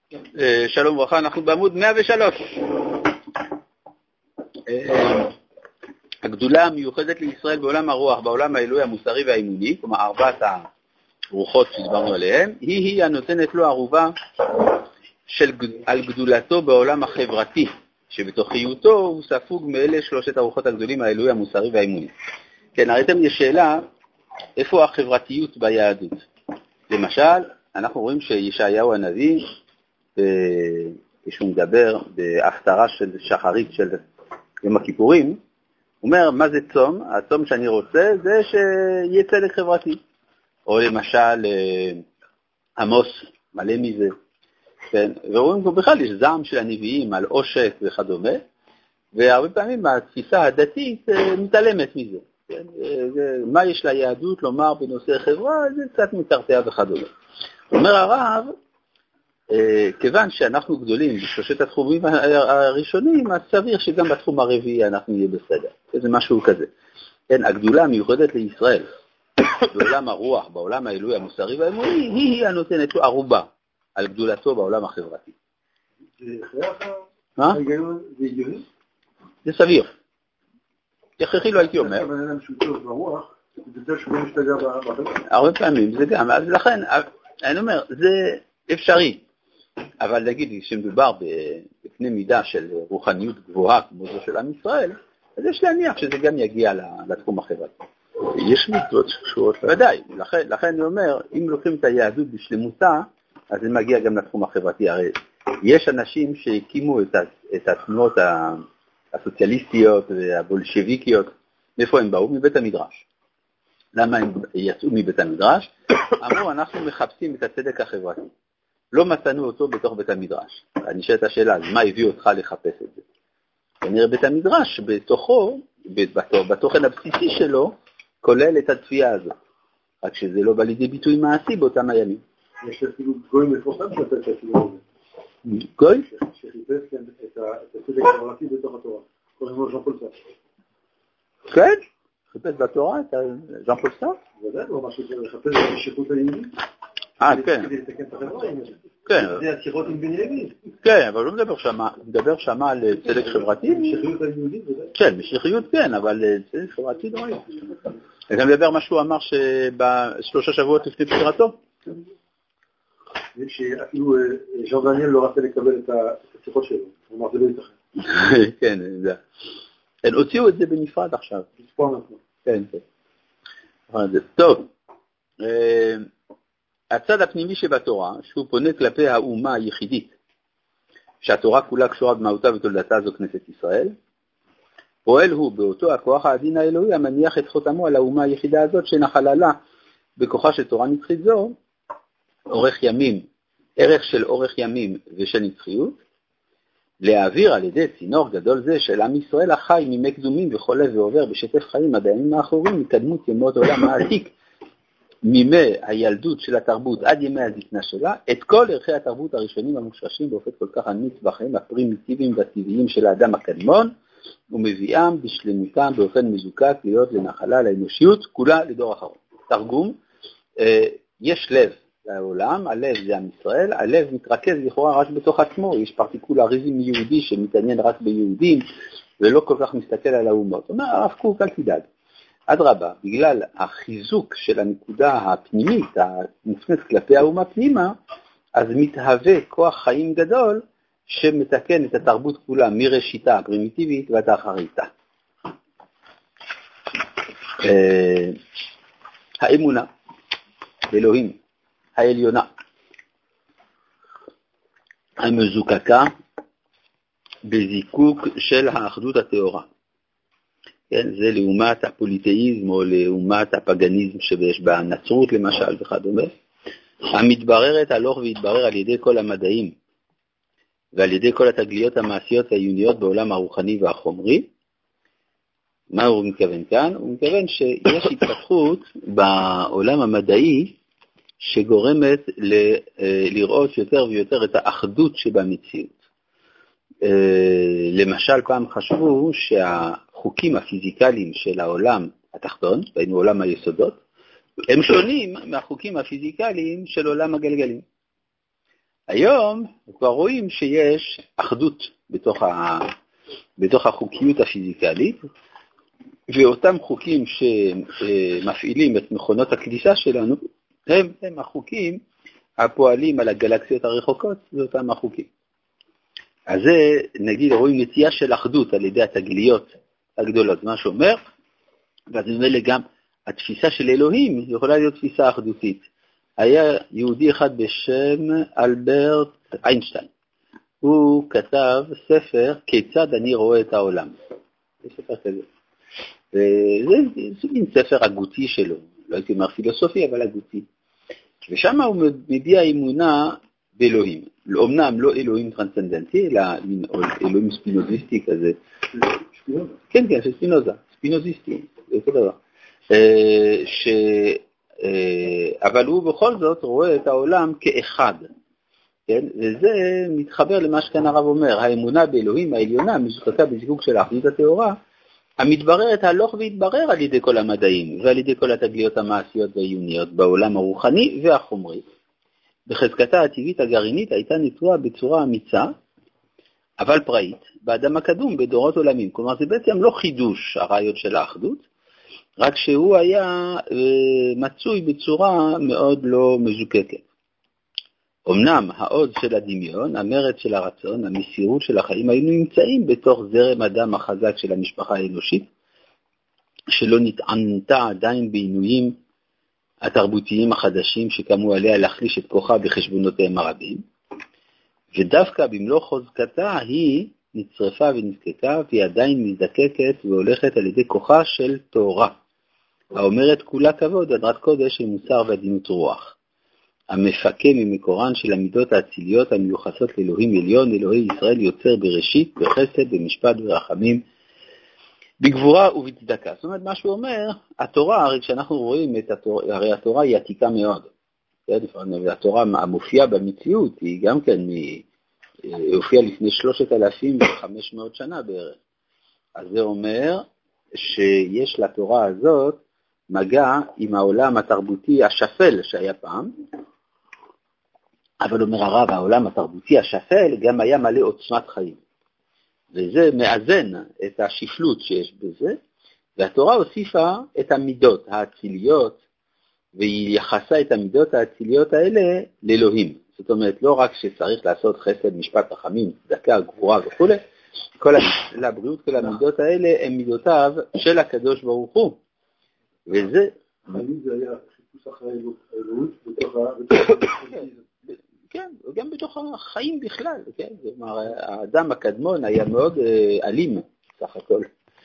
שלום וברכה, אנחנו בעמוד 103. הגדולה המיוחדת לישראל בעולם הרוח, בעולם האלוהי המוסרי והאימוני, כלומר ארבעת הרוחות שדיברנו עליהן, היא הנותנת לו ערובה על גדולתו בעולם החברתי, שבתוכיותו הוא ספוג מאלה שלושת הרוחות הגדולים, האלוהי המוסרי והאימוני. כן, הראיתם לי שאלה, איפה החברתיות ביהדות? למשל, אנחנו רואים שישעיהו הנביא, כשהוא מדבר בהפטרה של שחרית של יום הכיפורים, הוא אומר, מה זה צום? הצום שאני רוצה זה שיהיה צדק חברתי. או למשל, עמוס, מלא מזה. כן? ורואים פה בכלל, יש זעם של הנביאים על עושק וכדומה, והרבה פעמים התפיסה הדתית מתעלמת מזה. כן? מה יש ליהדות לומר בנושא חברה? זה קצת מתרתע וכדומה. אומר הרב, כיוון שאנחנו גדולים בשלושת התחומים הראשונים, אז סביר שגם בתחום הרביעי אנחנו נהיה בסדר. זה משהו כזה. כן, הגדולה המיוחדת לישראל, בעולם הרוח, בעולם האלוהי המוסרי והאמוני, היא הנותנת לו ערובה על גדולתו בעולם החברתי. זה ההיגיון, זה הגיוני? זה סביר. הכרחי לא הייתי אומר. אבל אין להם שהוא טוב ברוח, זה יותר שהוא לא משתגע בחברה. הרבה פעמים, זה גם. אז לכן, אני אומר, זה אפשרי. אבל נגיד, כשמדובר בקנה מידה של רוחניות גבוהה כמו זו של עם ישראל, אז יש להניח שזה גם יגיע לתחום החברתי. יש מצוות שקשורות. ודאי, לכן אני אומר, אם לוקחים את היהדות בשלמותה, אז זה מגיע גם לתחום החברתי. הרי יש אנשים שהקימו את התנועות הסוציאליסטיות והבולשביקיות. מאיפה הם באו? מבית המדרש. למה הם יצאו מבית המדרש? אמרו, אנחנו מחפשים את הצדק החברתי. לא מצאנו אותו בתוך בית המדרש. אני שואל את השאלה, אז מה הביא אותך לחפש את זה? כנראה בית המדרש, בתוכו, בתוכן הבסיסי שלו, כולל את התפייה הזו. רק שזה לא בא לידי ביטוי מעשי באותם הימים. יש אפילו גוי מפורסם שאתה את הסיבוב הזה. גוי? שחיפש את הצדק החברתי בתוך התורה. קוראים לו ז'אן פול סארטר. כן? חיפש בתורה את ז'אן פול סארטר? ודאי, הוא משהו לחפש את המשיכות היהודית. כן. כדי לתקן את החברה. כן. זה השיחות עם בן יהודי. כן, אבל הוא מדבר שמה על צדק חברתי. משיכיות היהודית, ודאי. כן, משיכיות כן, אבל צדק חברתי לא היה. אני מדבר מה שהוא אמר שבשלושה שבועות לפני בחירתו. שאפילו ז'אן דניאל לא רצה לקבל את השיחות שלו. הוא אמר, זה לא ייתכן. כן, זה. הם הוציאו את זה בנפרד עכשיו. כן, כן. טוב. הצד הפנימי שבתורה, שהוא פונה כלפי האומה היחידית, שהתורה כולה קשורה במהותה ותולדתה זו כנסת ישראל, פועל הוא באותו הכוח העדין האלוהי המניח את חותמו על האומה היחידה הזאת שנחלה לה בכוחה של תורה נצחית זו, ערך של אורך ימים ושל נצחיות, להעביר על ידי צינור גדול זה של עם ישראל החי מימי קדומים וחולה ועובר בשטף חיים עד הימים האחרונים מקדמות ימות עולם העתיק, מימי הילדות של התרבות עד ימי הזקנה שלה, את כל ערכי התרבות הראשונים המושרשים באופן כל כך אמיץ בחיים הפרימיטיביים והטבעיים של האדם הקדמון, ומביאם בשלמותם באופן מזוקק להיות לנחלה לאנושיות כולה לדור אחרון. תרגום, יש לב לעולם, הלב זה עם ישראל, הלב מתרכז לכאורה רק בתוך עצמו, יש פרטיקולריזם יהודי שמתעניין רק ביהודים ולא כל כך מסתכל על האומות. אומר הרב קוק, אל תדאג. אדרבה, בגלל החיזוק של הנקודה הפנימית, המופנית כלפי האומה פנימה, אז מתהווה כוח חיים גדול שמתקן את התרבות כולה מראשיתה הפרימיטיבית ועד אחריתה. האמונה באלוהים העליונה המזוקקה בזיקוק של האחדות התאורה. כן, זה לעומת הפוליטאיזם או לעומת הפגניזם שיש בנצרות למשל וכדומה, המתבררת הלוך והתברר על ידי כל המדעים ועל ידי כל התגליות המעשיות והעיוניות בעולם הרוחני והחומרי. מה הוא מתכוון כאן? הוא מתכוון שיש התפתחות בעולם המדעי שגורמת לראות יותר ויותר את האחדות שבמציאות. למשל פעם חשבו שהחוקים הפיזיקליים של העולם התחתון, היינו עולם היסודות, הם שונים מהחוקים הפיזיקליים של עולם הגלגלים. היום כבר רואים שיש אחדות בתוך החוקיות הפיזיקלית, ואותם חוקים שמפעילים את מכונות הכניסה שלנו, הם החוקים הפועלים על הגלקסיות הרחוקות, זה אותם החוקים. אז זה, נגיד, רואים נטייה של אחדות על ידי התגליות הגדולות, מה שאומר, ואז נראה גם התפיסה של אלוהים יכולה להיות תפיסה אחדותית. היה יהודי אחד בשם אלברט איינשטיין. הוא כתב ספר כיצד אני רואה את העולם. זה ספר כזה. וזה מין ספר הגותי שלו. לא הייתי אומר פילוסופי, אבל הגותי. ושם הוא מביע אמונה באלוהים. אומנם לא אלוהים טרנסצנדנטי, אלא אלוהים ספינוזיסטי כזה. כן, כן, של ספינוזה. ספינוזיסטי. זה אותו דבר. אבל הוא בכל זאת רואה את העולם כאחד. כן? וזה מתחבר למה שכאן הרב אומר, האמונה באלוהים העליונה מזוקקה בזיקוק של האחדות הטהורה, המתבררת הלוך והתברר על ידי כל המדעים ועל ידי כל התגליות המעשיות והעיוניות בעולם הרוחני והחומרי. בחזקתה הטבעית הגרעינית הייתה נטועה בצורה אמיצה, אבל פראית, באדם הקדום בדורות עולמים. כלומר זה בעצם לא חידוש הרעיון של האחדות, רק שהוא היה מצוי בצורה מאוד לא מזוקקת. אמנם העוז של הדמיון, המרץ של הרצון, המסירות של החיים, היינו נמצאים בתוך זרם הדם החזק של המשפחה האנושית, שלא נטענתה עדיין בעינויים התרבותיים החדשים שקמו עליה להחליש את כוחה בחשבונותיהם הרבים, ודווקא במלוא חוזקתה היא נצרפה ונזקקה, והיא עדיין מזדקקת והולכת על ידי כוחה של תורה, האומרת כולה כבוד, הדרת קודש ומוסר ועדינות רוח. המפקה ממקורן של המידות האציליות המיוחסות לאלוהים עליון, אלוהי ישראל יוצר בראשית, בחסד, במשפט ורחמים, בגבורה ובצדקה. זאת אומרת, מה שהוא אומר, התורה, הרי כשאנחנו רואים את התורה, הרי התורה היא עתיקה מאוד. התורה המופיעה במציאות היא גם כן, הופיעה לפני 3,500 שנה בערך. אז זה אומר שיש לתורה הזאת מגע עם העולם התרבותי השפל שהיה פעם, אבל אומר הרב, העולם התרבותי השפל גם היה מלא עוצמת חיים. וזה מאזן את השפלות שיש בזה, והתורה הוסיפה את המידות האציליות, והיא יחסה את המידות האציליות האלה לאלוהים. זאת אומרת, לא רק שצריך לעשות חסד, משפט, רחמים, צדקה, גבורה וכו', כל הבריאות, כל המידות האלה הם מידותיו של הקדוש ברוך הוא. וזה... חיים זה היה חיפוש אחרי האלוהות בתוך כן, וגם בתוך החיים בכלל, כן? זאת אומרת, האדם הקדמון היה מאוד אלים, סך הכל.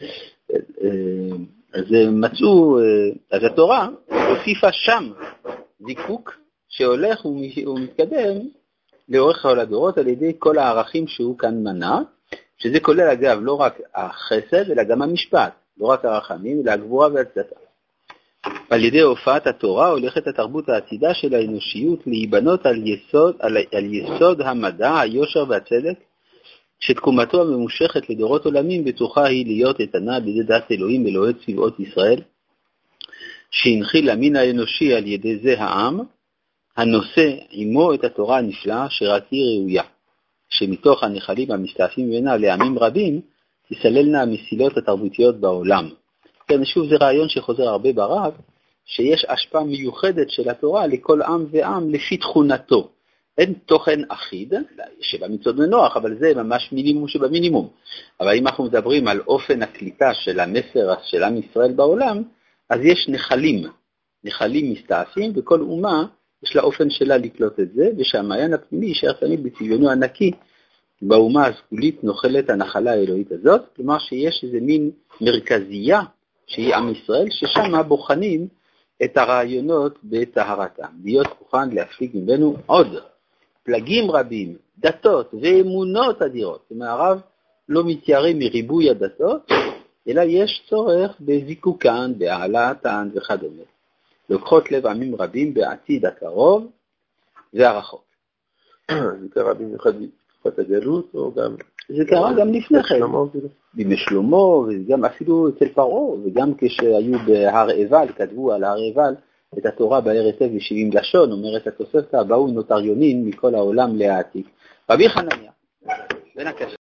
אז מצאו, אז התורה הוסיפה שם זיקוק שהולך ומתקדם לאורך כל הדורות על ידי כל הערכים שהוא כאן מנה, שזה כולל אגב לא רק החסד אלא גם המשפט, לא רק הרחמים אלא הגבורה והצדקה. על ידי הופעת התורה הולכת התרבות העתידה של האנושיות להיבנות על יסוד המדע, היושר והצדק, שתקומתו הממושכת לדורות עולמים בטוחה היא להיות איתנה בידי דת אלוהים אלוהי צבאות ישראל, שהנחיל למין האנושי על ידי זה העם, הנושא עמו את התורה הנפלאה שרק היא ראויה, שמתוך הנחלים המסתעפים ממנה לעמים רבים תסללנה המסילות התרבותיות בעולם. כן, שוב זה רעיון שחוזר הרבה ברב, שיש השפעה מיוחדת של התורה לכל עם ועם לפי תכונתו. אין תוכן אחיד, שבמצוות מנוח, אבל זה ממש מינימום שבמינימום. אבל אם אנחנו מדברים על אופן הקליטה של המסר של עם ישראל בעולם, אז יש נחלים מסתעפים, וכל אומה יש לה אופן שלה לקלוט את זה, ושהמעיין הפנימי יישאר תמיד בצביונו הנקי, באומה הסגולית נוחלת הנחלה האלוהית הזאת, כלומר שיש איזה מין מרכזייה שהיא עם ישראל, ששם בוחנים את הרעיונות בטהרתם, להיות מוכן להפליג ממנו עוד פלגים רבים, דתות ואמונות אדירות. זאת אומרת, הרב לא מתיירא מריבוי הדתות, אלא יש צורך בזיקוקן, בהעלאתן וכדומה. לוקחות לב עמים רבים בעתיד הקרוב והרחוק. זה קרה במיוחד בתקופת הגלות, או גם... זה קרה גם לפני כן. בימי שלמה, וגם אפילו אצל פרעה, וגם כשהיו בהר עיבל, כתבו על הר עיבל, את התורה בהר היטב ו70 לשון, אומרת התוספתא, באו נוטריונים מכל העולם להעתיק. רבי חנניה, בן הקשה,